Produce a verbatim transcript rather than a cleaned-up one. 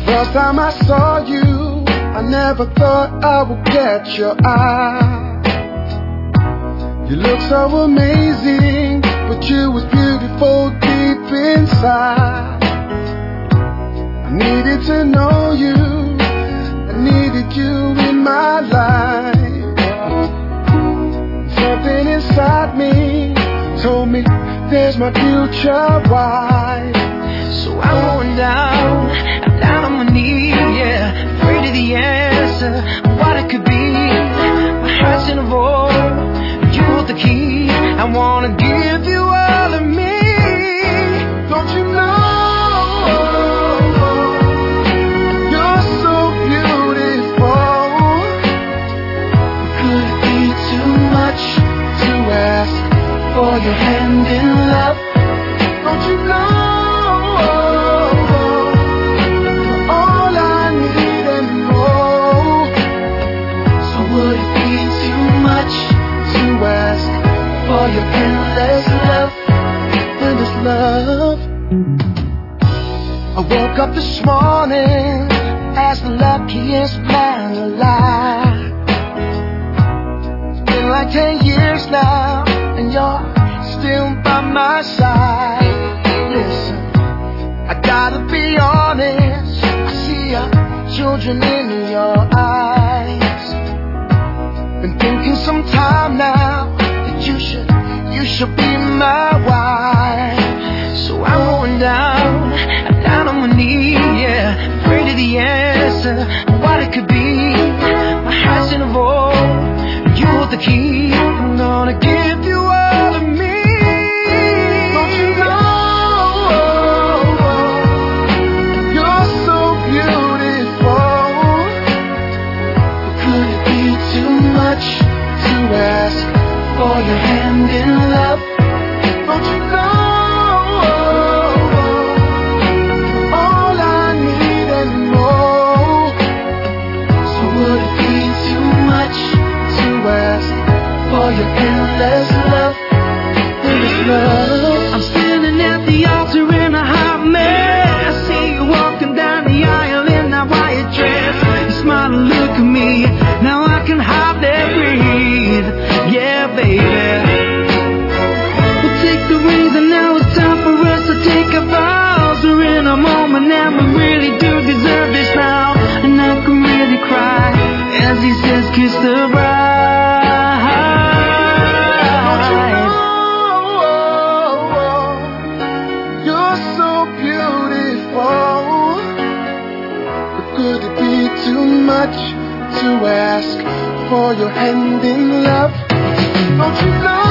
First time I saw you, I never thought I would catch your eye. You look so amazing, but you was beautiful deep inside. I needed to know you, I needed you in my life. Something inside me told me there's my future wife. So I'm going down, I'm down on my knees, yeah, afraid of the answer, what it could be. My heart's in a roar, you hold the key. I wanna give you all of me. Don't you know you're so beautiful? Could it be too much to ask for your hand in love? Don't you know you're all I need and more? So would it be too much to ask for your endless love? Endless love. I woke up this morning as the luckiest man alive. It's been like ten years now, and you're still by my side. Listen, I gotta be honest, I see your children in your eyes. Been thinking some time now that you should, you should be my wife. So I'm going down, I'm down on my knees, yeah, afraid of the answer, what it could be. My heart's in a roar, you hold the key. I'm gonna give you all of me. Don't you know you're so beautiful? Could it be too much to ask for your hand in love? Don't you know all I need and more? So would it be too much to ask for your endless love? Endless love. I'm standing at the altar in a hot mess. I see you walking down the aisle in that white dress. You smile and look at me, now I can hardly breathe. Yeah, baby. We'll take the reins and now it's time for us to take our vows. We're in a moment and we really do deserve this now. And I can really cry as he says kiss the bride. You're so beautiful. But could it be too much to ask for your hand in love? Don't you know